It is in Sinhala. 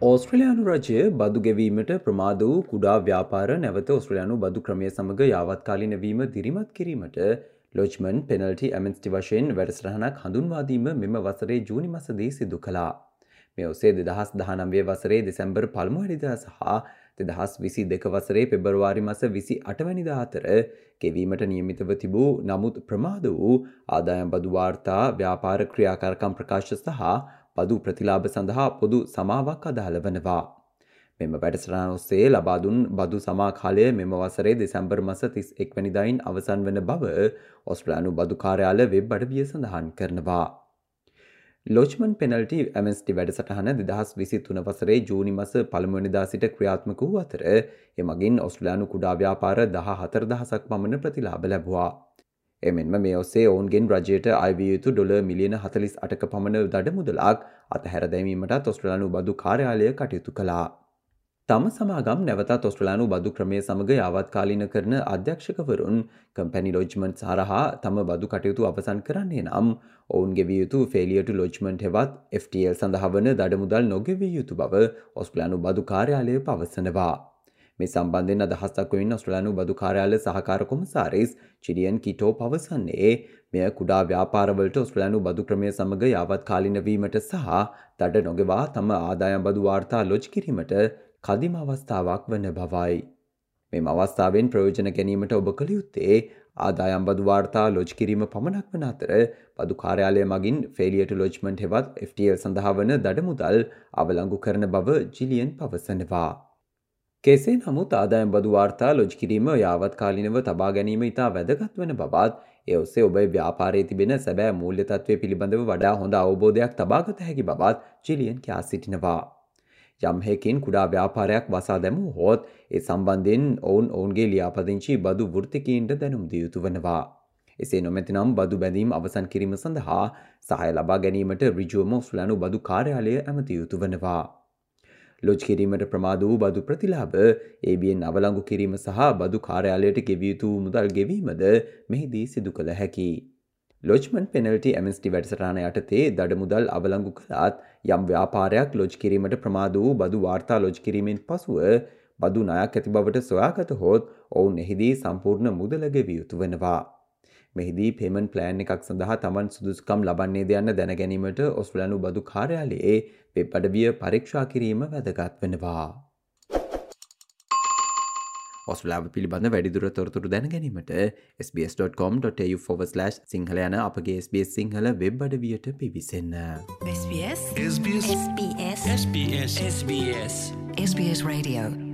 ඕස්ට්‍රේලියානු රජය බදු ගෙවීමට ප්‍රමාද වූ කුඩා ව්‍යාපාර නැවත ඕස්ට්‍රේලියානු බදු ක්‍රමය සමග යාවත්කාලීන වීම දිරිමත් කිරීමට ලොජ්මන් පෙනල්ටි ඇමෙන්ස්ටි වශයෙන් වැඩසටහනක් හඳුන්වාදීම මෙම වසරේ ජූනි මසදී සිදු කළා. මේ ඔස්සේ 2019 වසරේ දෙසැම්බර් පළමු වැනිදා සහ 2022 වසරේ පෙබරවාරි මස 28 වැනිදා අතර ගෙවීමට නියමිතව තිබූ නමුත් ප්‍රමාද වූ ආදායම් බදු වාර්තා ව්‍යාපාර ක්‍රියාකාරකම් ප්‍රකාශ සහ බදු ප්‍රතිලාභ සඳහා පොදු සමාවක් අදාළ වනවා. මෙම වැඩසටහන ඔස්සේ ලබා දුන් බදු සමා කාලය මෙම වසරේ දෙසැම්බර් මාස 31 වෙනිදායින් අවසන් වන බව ඕස්ට්‍රේලියානු බදු කාර්යාල වෙබ් අඩවිය සඳහන් කරනවා. ලොජ්මන් පෙනල්ටි ඇමෙන්ස්ටි වැඩසටහන 2023 වසරේ ජූනි මාස පළමු වෙනිදා සිට ක්‍රියාත්මක වූ අතර එමගින් ඕස්ට්‍රේලියානු කුඩා ව්‍යාපාර 14000ක් පමණ ප්‍රතිලාභ ලැබුවා. එමෙන්ම මේ ඔස්සේ ඔවුන්ගෙන් රජයට අයවිය යුතු ඩොලර් මිලියන 48ක පමණ දඩ මුදලක් අතහැර දැමීමටත් ඕස්ට්‍රේලියානු බදු කාර්යාලය කටයුතු කළා. තම සමාගම් නැවතත් ඕස්ට්‍රේලියානු බදු ක්‍රමය සමග යාවත්කාලීන කරන අධ්‍යක්ෂකවරුන් කම්පැනි ලොජ්මන්ට් හරහා තම බදු කටයුතු අවසන් කරන්නේ නම් ඔවුන් ගෙවිය යුතු ෆේලියර් ටු ලොජ්මන්ට් හෙවත් FTL සඳහා වන දඩ මුදල් නොගෙවිය යුතු බව ඕස්ට්‍රේලියානු බදු කාර්යාලය පවසනවා. මේ සම්බන්ධයෙන් අදහස් දක්වමින් ඕස්ට්‍රේලියානු බදු කාර්යාලය සහකාර කොමසාරිස් චිලියන් කිටෝ පවසන්නේ මෙය කුඩා ව්‍යාපාරවලට ඕස්ට්‍රේලියානු බදු ක්‍රමය සමග යාවත්කාලීන වීමට සහ දඩ නොගෙවා තම ආදායම් බදු වාර්තා ලොජ් කිරීමට කදිම අවස්ථාවක් වන බවයි. මෙම අවස්ථාවෙන් ප්‍රයෝජන ගැනීමට ඔබ කළ යුත්තේ ආදායම් බදු වාර්තා ලොජ් කිරීම පමණක් වන අතර බදු කාර්යාලය මගින් ෆේලියර් ටු ලොජ්මන්ට් හෙවත් FTL සඳහා වන දඩ මුදල් අවලංගු කරන බව ජිලියන් පවසනවා. කෙසේ නමුත් ආදායම් බදු වාර්තා ලොජ් කිරීම යාවත්කාලීනව තබා ගැනීම ඉතා වැදගත් වන බවත් ඒ ඔස්සේ ඔබේ ව්‍යාපාරයේ තිබෙන සැබෑ මූල්‍ය තත්ත්වය පිළිබඳව වඩා හොඳ අවබෝධයක් තබාගත හැකි බවත් ජිලියන් කියා සිටිනවා. යම් හේකින් කුඩා ව්‍යාපාරයක් වසා දැමූ හොත් ඒ සම්බන්ධයෙන් ඔවුන්ගේ ලියාපදිංචි බදු වෘත්තිකීන්ට දැනුම් දිය යුතු වනවා. එසේ නොමැතිනම් බදු බැඳීම් අවසන් කිරීම සඳහා සහාය ලබා ගැනීමට ඍජුවම ඕස්ට්‍රේලියානු බදු කාර්යාලය ඇමතිය යුතු වනවා. ලොජ් කිරීමට ප්‍රමාද වූ බදු ප්‍රතිලාභ ABN අවලංගු කිරීම සහ බදු කාර්යාලයට ගෙවිය යුතු මුදල් ගෙවීමද මෙහිදී සිදු කළ හැකියි. ලොජ්මන් පෙනල්ටි ඇමෙන්ස්ටි වැඩසටහන යටතේ දඩ මුදල් අවලංගු කළත් යම් ව්‍යාපාරයක් ලොජ් කිරීමට ප්‍රමාද වූ බදු වාර්තා ලොජ් කිරීමෙන් පසුව බදු ණයක් ඇති බවට සොයාගත හොත් ඔවුන් එහිදී සම්පූර්ණ මුදල ගෙවිය යුතු වෙනවා. මෙහිදී පේමන්ට් ප්ලෑන් එකක් සඳහා තමන් සුදුසුකම් ලබන්නේද යන්න දැන ගැනීමට ඕස්ට්‍රේලියානු බදු කාර්යාලයේ වෙබ් අඩවිය පරීක්ෂා කිරීම වැදගත් වෙනවා. ඔස්ට්‍රේලියාව පිළිබඳ වැඩිදුර තොරතුරු දැන ගැනීමට sbs.com.au/සිංහල යන අපගේ SBS සිංහල වෙබ් අඩවියට පිවිසෙන්න. SBS SBS SBS SBS SBS Radio